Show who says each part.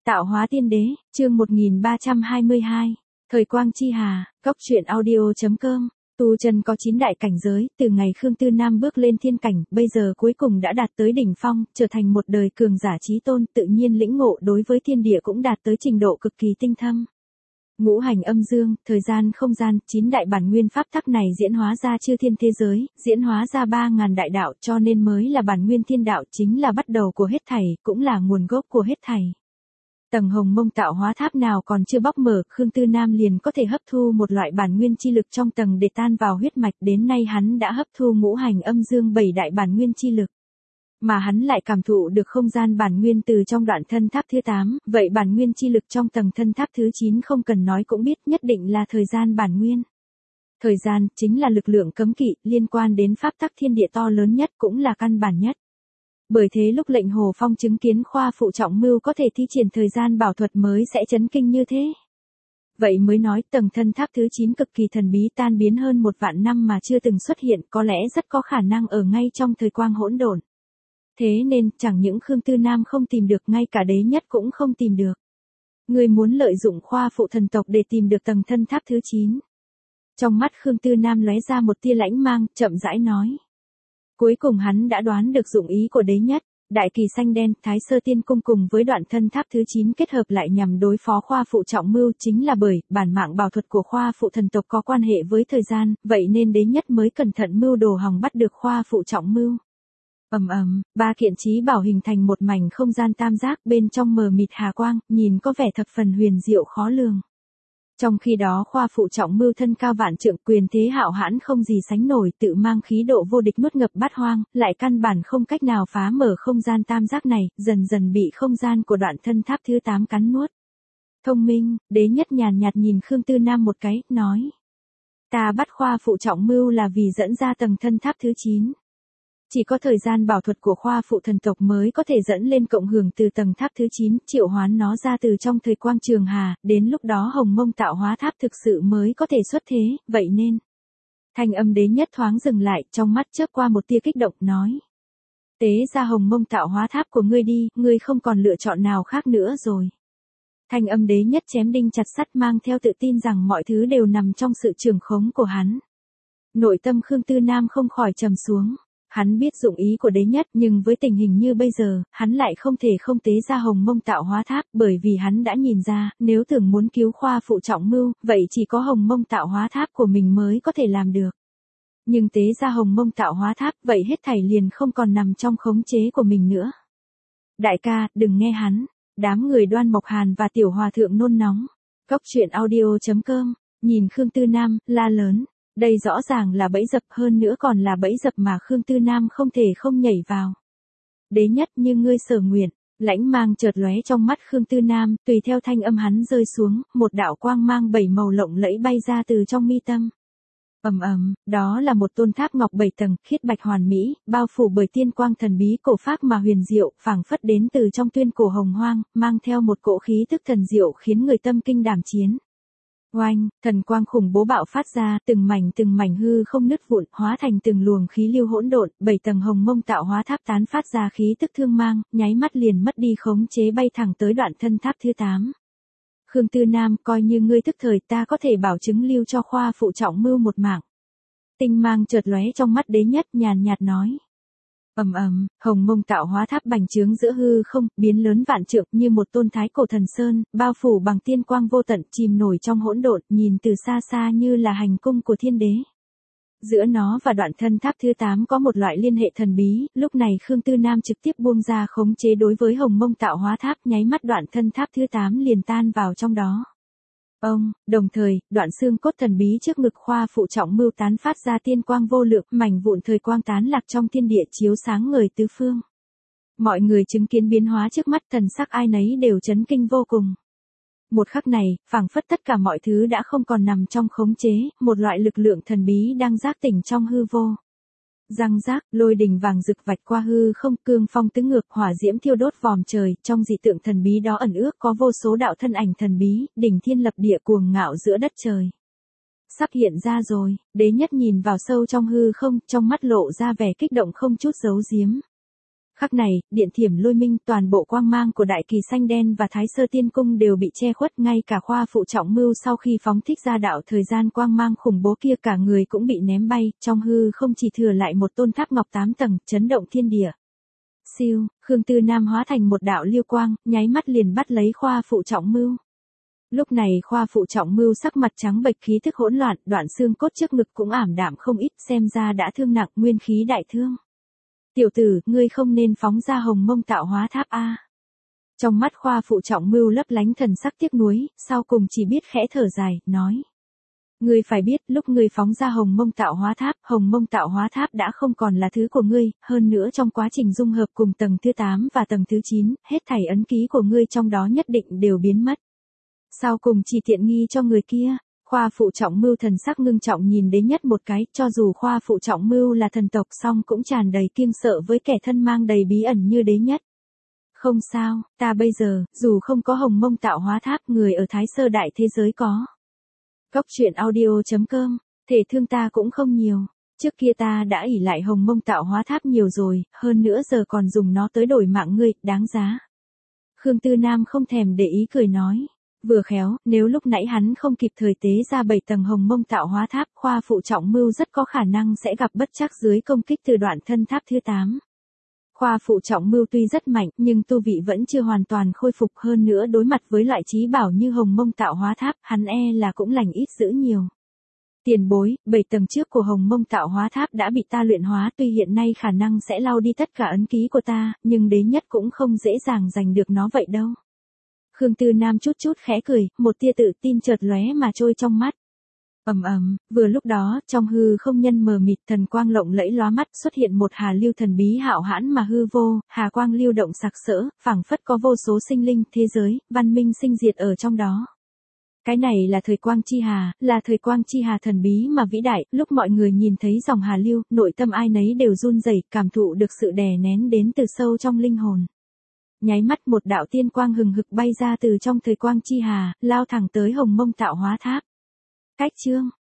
Speaker 1: Tạo hóa tiên đế, chương 1322. Thời quang chi hà, Cốc truyện audio.com. Tu chân có 9 đại cảnh giới, từ ngày Khương Tư Nam bước lên thiên cảnh, bây giờ cuối cùng đã đạt tới đỉnh phong, trở thành một đời cường giả chí tôn, tự nhiên lĩnh ngộ đối với thiên địa cũng đạt tới trình độ cực kỳ tinh thâm. Ngũ hành âm dương, thời gian không gian, 9 đại bản nguyên pháp tắc này diễn hóa ra chư thiên thế giới, diễn hóa ra 3000 đại đạo, cho nên mới là bản nguyên thiên đạo, chính là bắt đầu của hết thảy, cũng là nguồn gốc của hết thảy. Tầng hồng mông tạo hóa tháp nào còn chưa bóc mở, Khương Tư Nam liền có thể hấp thu một loại bản nguyên chi lực trong tầng để tan vào huyết mạch, đến nay hắn đã hấp thu ngũ hành âm dương 7 đại bản nguyên chi lực. Mà hắn lại cảm thụ được không gian bản nguyên từ trong đoạn thân tháp thứ 8, vậy bản nguyên chi lực trong tầng thân tháp thứ 9 không cần nói cũng biết nhất định là thời gian bản nguyên. Thời gian, chính là lực lượng cấm kỵ, liên quan đến pháp tắc thiên địa to lớn nhất cũng là căn bản nhất. Bởi thế lúc lệnh Hồ Phong chứng kiến khoa phụ trọng mưu có thể thi triển thời gian bảo thuật mới sẽ chấn kinh như thế. Vậy mới nói tầng thân tháp thứ 9 cực kỳ thần bí tan biến hơn 1 vạn năm mà chưa từng xuất hiện, có lẽ rất có khả năng ở ngay trong thời quang hỗn độn. Thế nên, chẳng những Khương Tư Nam không tìm được, ngay cả đế nhất cũng không tìm được. Người muốn lợi dụng khoa phụ thần tộc để tìm được tầng thân tháp thứ 9. Trong mắt Khương Tư Nam lóe ra một tia lãnh mang, chậm rãi nói. Cuối cùng hắn đã đoán được dụng ý của đế nhất, đại kỳ xanh đen, Thái Sơ Tiên Cung cùng với đoạn thân tháp thứ 9 kết hợp lại nhằm đối phó khoa phụ trọng mưu, chính là bởi bản mạng bảo thuật của khoa phụ thần tộc có quan hệ với thời gian, vậy nên đế nhất mới cẩn thận mưu đồ hòng bắt được khoa phụ trọng mưu. Ba kiện chí bảo hình thành một mảnh không gian tam giác, bên trong mờ mịt hà quang, nhìn có vẻ thập phần huyền diệu khó lường. Trong khi đó khoa phụ trọng mưu thân cao vạn trượng, quyền thế hạo hãn không gì sánh nổi, tự mang khí độ vô địch nuốt ngập bát hoang, lại căn bản không cách nào phá mở không gian tam giác này, dần dần bị không gian của đoạn thân tháp thứ 8 cắn nuốt. Thông minh, đế nhất nhàn nhạt nhìn Khương Tư Nam một cái, nói. Ta bắt khoa phụ trọng mưu là vì dẫn ra tầng thân tháp thứ 9. Chỉ có thời gian bảo thuật của khoa phụ thần tộc mới có thể dẫn lên cộng hưởng từ tầng tháp thứ 9, triệu hoán nó ra từ trong thời quang trường hà, đến lúc đó hồng mông tạo hóa tháp thực sự mới có thể xuất thế, vậy nên. Thanh âm đế nhất thoáng dừng lại, trong mắt chớp qua một tia kích động, nói. Tế ra hồng mông tạo hóa tháp của ngươi đi, ngươi không còn lựa chọn nào khác nữa rồi. Thanh âm đế nhất chém đinh chặt sắt, mang theo tự tin rằng mọi thứ đều nằm trong sự trường khống của hắn. Nội tâm Khương Tư Nam không khỏi trầm xuống. Hắn biết dụng ý của đế nhất, nhưng với tình hình như bây giờ, hắn lại không thể không tế ra hồng mông tạo hóa tháp, bởi vì hắn đã nhìn ra, nếu tưởng muốn cứu khoa phụ trọng mưu, vậy chỉ có hồng mông tạo hóa tháp của mình mới có thể làm được. Nhưng tế ra hồng mông tạo hóa tháp, vậy hết thảy liền không còn nằm trong khống chế của mình nữa. Đại ca, đừng nghe hắn. Đám người Đoan Mộc Hàn và Tiểu Hòa Thượng nôn nóng. Cốc truyện audio.com, nhìn Khương Tư Nam, la lớn. Đây rõ ràng là bẫy dập, hơn nữa còn là bẫy dập mà Khương Tư Nam không thể không nhảy vào. Đế nhất, như ngươi sở nguyện, lãnh mang chợt lóe trong mắt Khương Tư Nam, tùy theo thanh âm hắn rơi xuống, một đạo quang mang 7 màu lộng lẫy bay ra từ trong mi tâm. Đó là một tôn tháp ngọc 7 tầng, khiết bạch hoàn mỹ, bao phủ bởi tiên quang thần bí cổ phác mà huyền diệu, phảng phất đến từ trong tuyên cổ hồng hoang, mang theo một cỗ khí tức thần diệu khiến người tâm kinh đảm chiến. Oanh, thần quang khủng bố bạo phát ra, từng mảnh hư không nứt vụn, hóa thành từng luồng khí lưu hỗn độn, 7 tầng hồng mông tạo hóa tháp tán phát ra khí tức thương mang, nháy mắt liền mất đi khống chế bay thẳng tới đoạn thân tháp thứ 8. Khương Tư Nam, coi như ngươi thức thời, ta có thể bảo chứng lưu cho khoa phụ trọng mưu một mạng. Tinh mang chợt lóe trong mắt đế nhất, nhàn nhạt nói. Hồng mông tạo hóa tháp bành trướng giữa hư không, biến lớn vạn trượng như một tôn thái cổ thần sơn, bao phủ bằng tiên quang vô tận, chìm nổi trong hỗn độn, nhìn từ xa xa như là hành cung của thiên đế. Giữa nó và đoạn thân tháp thứ 8 có một loại liên hệ thần bí, lúc này Khương Tư Nam trực tiếp buông ra khống chế đối với hồng mông tạo hóa tháp, nháy mắt đoạn thân tháp thứ 8 liền tan vào trong đó. Đồng thời, đoạn xương cốt thần bí trước ngực khoa phụ trọng mưu tán phát ra tiên quang vô lượng, mảnh vụn thời quang tán lạc trong thiên địa chiếu sáng người tứ phương. Mọi người chứng kiến biến hóa trước mắt, thần sắc ai nấy đều chấn kinh vô cùng. Một khắc này, phảng phất tất cả mọi thứ đã không còn nằm trong khống chế, một loại lực lượng thần bí đang giác tỉnh trong hư vô. Răng rác, lôi đình vàng rực vạch qua hư không, cương phong tứ ngược, hỏa diễm thiêu đốt vòm trời, trong dị tượng thần bí đó ẩn ước có vô số đạo thân ảnh thần bí, đỉnh thiên lập địa cuồng ngạo giữa đất trời. Sắp hiện ra rồi, đế nhất nhìn vào sâu trong hư không, trong mắt lộ ra vẻ kích động không chút giấu giếm. Khắc này, điện thiểm lôi minh, toàn bộ quang mang của đại kỳ xanh đen và thái sơ tiên cung đều bị che khuất, ngay cả khoa phụ trọng mưu sau khi phóng thích ra đạo thời gian quang mang khủng bố kia cả người cũng bị ném bay, trong hư không chỉ thừa lại một tôn tháp ngọc 8 tầng, chấn động thiên địa. Siêu, Khương Tư Nam hóa thành một đạo liêu quang, nháy mắt liền bắt lấy khoa phụ trọng mưu. Lúc này khoa phụ trọng mưu sắc mặt trắng bệch, khí thức hỗn loạn, đoạn xương cốt trước ngực cũng ảm đạm không ít, xem ra đã thương nặng, nguyên khí đại thương. Tiểu tử, ngươi không nên phóng ra hồng mông tạo hóa tháp a. Trong mắt khoa phụ trọng mưu lấp lánh thần sắc tiếc nuối, sau cùng chỉ biết khẽ thở dài, nói. Ngươi phải biết, lúc ngươi phóng ra hồng mông tạo hóa tháp đã không còn là thứ của ngươi, hơn nữa trong quá trình dung hợp cùng tầng thứ 8 và tầng thứ 9, hết thảy ấn ký của ngươi trong đó nhất định đều biến mất. Sau cùng chỉ tiện nghi cho người kia. Khoa phụ trọng mưu thần sắc ngưng trọng nhìn Đế Nhất một cái, cho dù khoa phụ trọng mưu là thần tộc song cũng tràn đầy kiêng sợ với kẻ thân mang đầy bí ẩn như Đế Nhất. Không sao, ta bây giờ, dù không có hồng mông tạo hóa tháp, người ở Thái Sơ đại thế giới có. Cốc truyện audio.com, thể thương ta cũng không nhiều. Trước kia ta đã ỷ lại hồng mông tạo hóa tháp nhiều rồi, hơn nữa giờ còn dùng nó tới đổi mạng ngươi, đáng giá. Khương Tư Nam không thèm để ý cười nói. Vừa khéo, nếu lúc nãy hắn không kịp thời tế ra 7 tầng hồng mông tạo hóa tháp, khoa phụ trọng mưu rất có khả năng sẽ gặp bất trắc dưới công kích từ đoạn thân tháp thứ 8. Khoa phụ trọng mưu tuy rất mạnh, nhưng tu vị vẫn chưa hoàn toàn khôi phục, hơn nữa đối mặt với loại trí bảo như hồng mông tạo hóa tháp, hắn là cũng lành ít dữ nhiều. Tiền bối, 7 tầng trước của hồng mông tạo hóa tháp đã bị ta luyện hóa, tuy hiện nay khả năng sẽ lau đi tất cả ấn ký của ta, nhưng Đế Nhất cũng không dễ dàng giành được nó vậy đâu. Khương Tư Nam chút chút khẽ cười, một tia tự tin chợt lóe mà trôi trong mắt. Vừa lúc đó, trong hư không nhân mờ mịt, thần quang lộng lẫy lóa mắt, xuất hiện một hà lưu thần bí hạo hãn mà hư vô, hà quang lưu động sặc sỡ, phảng phất có vô số sinh linh, thế giới, văn minh sinh diệt ở trong đó. Cái này là thời quang chi hà, là thời quang chi hà thần bí mà vĩ đại, lúc mọi người nhìn thấy dòng hà lưu, nội tâm ai nấy đều run rẩy, cảm thụ được sự đè nén đến từ sâu trong linh hồn. Nháy mắt một đạo tiên quang hừng hực bay ra từ trong thời quang chi hà, lao thẳng tới hồng mông tạo hóa tháp. Cách chương